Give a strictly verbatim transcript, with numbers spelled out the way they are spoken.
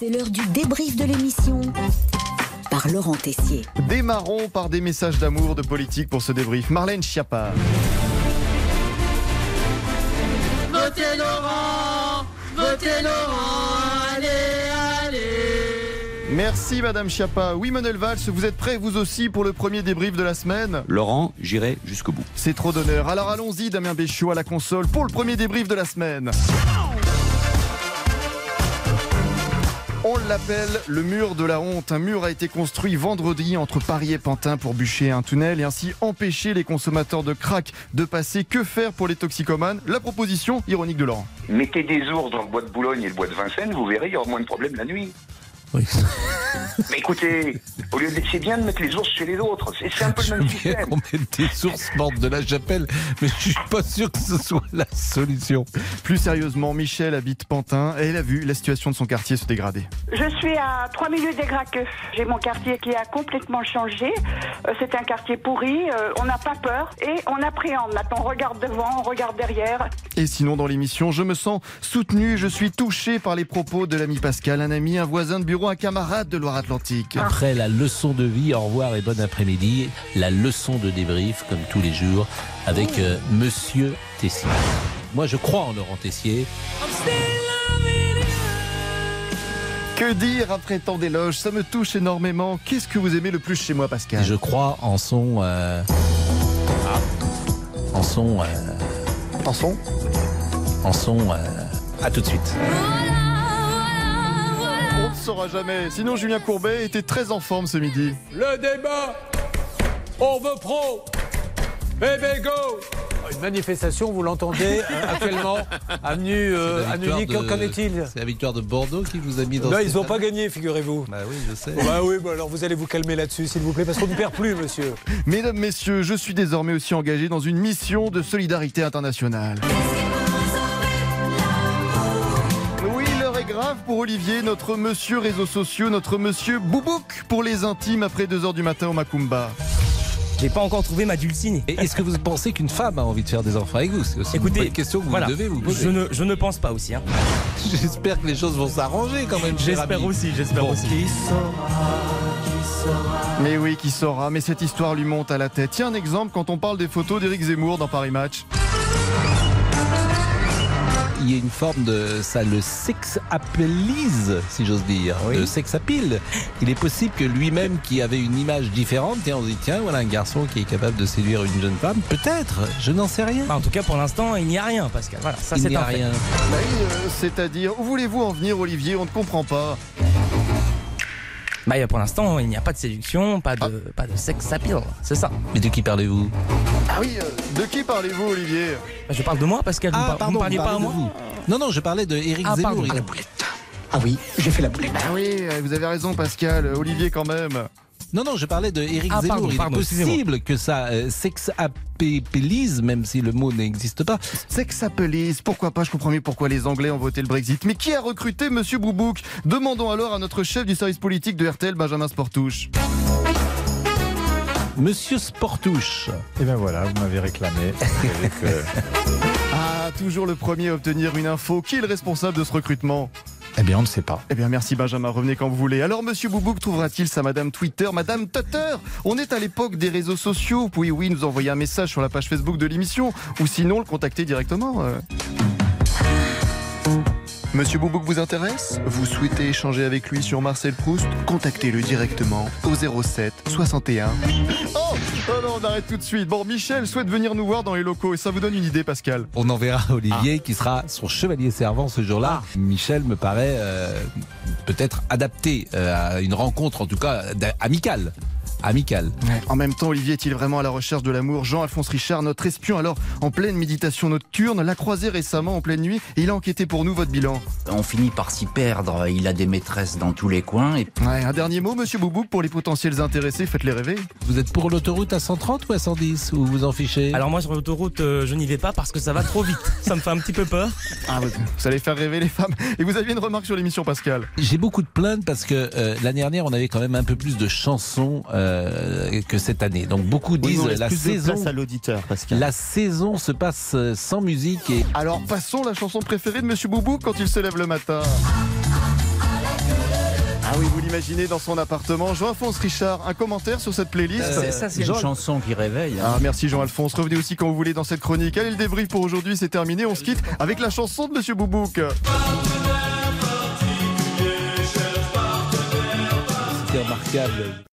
C'est l'heure du débrief de l'émission par Laurent Tessier. Démarrons par des messages d'amour, de politique pour ce débrief. Marlène Schiappa. Votez Laurent, votez Laurent, allez, allez. Merci Madame Schiappa. Oui Manuel Valls, vous êtes prêts vous aussi pour le premier débrief de la semaine? Laurent, j'irai jusqu'au bout. C'est trop d'honneur. Alors allons-y Damien Béchiot à la console pour le premier débrief de la semaine. On l'appelle le mur de la honte. Un mur a été construit vendredi entre Paris et Pantin pour bûcher un tunnel et ainsi empêcher les consommateurs de crack de passer. Que faire pour les toxicomanes? La proposition ironique de Laurent. Mettez des ours dans le bois de Boulogne et le bois de Vincennes, vous verrez, il y aura moins de problèmes la nuit. Oui. Mais écoutez, au lieu de... c'est bien de mettre les ours chez les autres, c'est, c'est un peu le même Je veux bien système. qu'on mette des sources mortes de la chapelle, mais je suis pas sûr que ce soit la solution. Plus sérieusement, Michel habite Pantin et elle a vu la situation de son quartier se dégrader. Je suis à trois minutes des Graqueux. J'ai mon quartier qui a complètement changé. Euh, c'est un quartier pourri. Euh, on n'a pas peur et on appréhende. Maintenant, on regarde devant, on regarde derrière. Et sinon, dans l'émission, je me sens soutenu, je suis touché par les propos de l'ami Pascal, un ami, un voisin de bureau, un camarade de Loire-Atlantique. Après la leçon de vie, au revoir et bon après-midi, la leçon de débrief, comme tous les jours, avec euh, Monsieur Tessier. Moi, je crois en Laurent Tessier. Que dire après tant d'éloges? Ça me touche énormément. Qu'est-ce que vous aimez le plus chez moi, Pascal? Et je crois en son... Euh... Ah. En son... Euh... En son En son... Euh... À tout de suite. On ne saura jamais. Sinon, Julien Courbet était très en forme ce midi. Le débat, on veut pro, et ben go. Une manifestation, vous l'entendez euh, actuellement, avenue, euh, avenue de... qu'en est-il? C'est la victoire de Bordeaux qui vous a mis dans... Non, ils n'ont pas gagné, figurez-vous. Bah oui, je sais. Bah oui, bah alors vous allez vous calmer là-dessus, s'il vous plaît, parce qu'on ne perd plus, monsieur. Mesdames, messieurs, je suis désormais aussi engagé dans une mission de solidarité internationale. Grave pour Olivier, notre monsieur réseaux sociaux, notre monsieur Boubouk pour les intimes après deux heures du matin au Macumba. J'ai pas encore trouvé ma Dulcinée. Et est-ce que vous pensez qu'une femme a envie de faire des enfants avec vous? C'est aussi Écoutez, une bonne question que vous voilà, devez vous poser. Je ne, je ne pense pas aussi. Hein. J'espère que les choses vont s'arranger quand même. J'espère aussi, j'espère bon. aussi. Qui saura, qui saura. Mais oui, qui saura, mais cette histoire lui monte à la tête. Tiens un exemple quand on parle des photos d'Éric Zemmour dans Paris Match. Il y a une forme de ça le sex appelise, si j'ose dire, oui. Le sex appeal. Il est possible que lui-même, qui avait une image différente, et on se dit tiens, voilà un garçon qui est capable de séduire une jeune femme. Peut-être, je n'en sais rien. Bah, en tout cas, pour l'instant, il n'y a rien, Pascal. Voilà, ça il c'est n'y a un fait. rien. Bah, euh, c'est-à-dire, où voulez-vous en venir, Olivier? On ne comprend pas. Bah, pour l'instant, il n'y a pas de séduction, pas de, ah. pas de sex appeal, c'est ça. Mais de qui parlez-vous? Ah oui, euh, de qui parlez-vous, Olivier? Bah, je parle de moi, Pascal. Ah, vous, par- pardon, vous ne parliez vous pas à moi vous. Non, non, je parlais de Éric ah, Zemmour. Pardon, il... la boulette. Ah oui, j'ai fait la boulette. Ah oui, vous avez raison, Pascal. Olivier, quand même. Non, non, je parlais de Éric ah, Zemmour. Pardon, il pardon, est possible que ça euh, sex-appellise, même si le mot n'existe pas. Sex-appellise, pourquoi pas? Je comprends mieux pourquoi les Anglais ont voté le Brexit. Mais qui a recruté Monsieur Boubouk? Demandons alors à notre chef du service politique de R T L, Benjamin Sportouche. Monsieur Sportouche. Et ben voilà, vous m'avez réclamé. que... Ah, toujours le premier à obtenir une info. Qui est le responsable de ce recrutement? Eh bien, on ne sait pas. Eh bien, merci Benjamin, revenez quand vous voulez. Alors, Monsieur Boubouk trouvera-t-il sa Madame Twitter, Madame Tutter? On est à l'époque des réseaux sociaux. Vous pouvez, oui, nous envoyer un message sur la page Facebook de l'émission, ou sinon le contacter directement. Euh... Monsieur Boubouk vous intéresse? Vous souhaitez échanger avec lui sur Marcel Proust? Contactez-le directement au zéro sept soixante et un. Oh, oh non, on arrête tout de suite. Bon, Michel souhaite venir nous voir dans les locaux et ça vous donne une idée, Pascal? On enverra Olivier ah. qui sera son chevalier servant ce jour-là. Ah. Michel me paraît euh, peut-être adapté euh, à une rencontre, en tout cas amicale. Amical. Ouais. En même temps, Olivier est-il vraiment à la recherche de l'amour? Jean-Alphonse Richard, notre espion, alors en pleine méditation nocturne, l'a croisé récemment en pleine nuit et il a enquêté pour nous. Votre bilan? On finit par s'y perdre. Il a des maîtresses dans tous les coins. Et... Ouais, un dernier mot, Monsieur Boubouk, pour les potentiels intéressés, faites-les rêver. Vous êtes pour l'autoroute à cent trente ou à cent dix ou vous en fichez? Alors moi sur l'autoroute, euh, je n'y vais pas parce que ça va trop vite. Ça me fait un petit peu peur. Ah, vous, vous allez faire rêver les femmes. Et vous aviez une remarque sur l'émission, Pascal? J'ai beaucoup de plaintes parce que euh, l'année dernière, on avait quand même un peu plus de chansons euh, que cette année. Donc beaucoup disent oui, la saison à l'auditeur, Pascal. La saison se passe sans musique et... Alors passons la chanson préférée de Monsieur Boubouk quand il se lève le matin. Ah oui, vous l'imaginez dans son appartement. Jean-Alphonse Richard, un commentaire sur cette playlist euh, Ça, c'est une chanson qui réveille. Hein. Ah, merci Jean-Alphonse. Revenez aussi quand vous voulez dans cette chronique. Allez, le débrief pour aujourd'hui, c'est terminé. On se quitte avec la chanson de Monsieur Boubouk. C'était remarquable.